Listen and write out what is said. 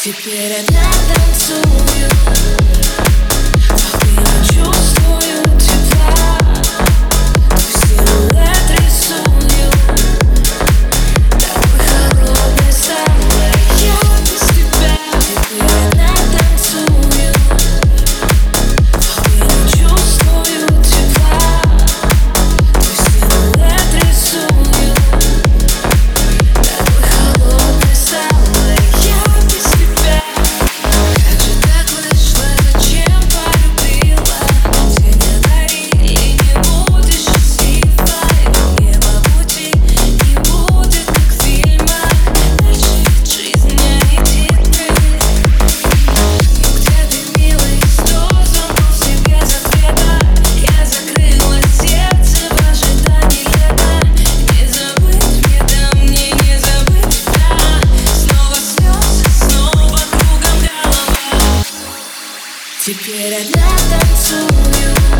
Теперь одна танцую, спокойно чувствую тепла. Твой силуэт рисую, такой холодной стала я без тебя. Теперь одна танцую, спокойно чувствую тепла. Твой силуэт рисую, такой холодной стала я без тебя. Как же так вышло, зачем полюбила? Все не дарили, не будешь счастливой. Небо пути не будет, как в фильмах. Дальше ведь жизнь не летит вниз. Но где ты, милый, сто звонков себе без ответа. Я закрыла сердце в ожидании лета. Не забыть мне там, мне не забыть тебя. Снова слезы, снова кругом голова. Теперь одна танцую.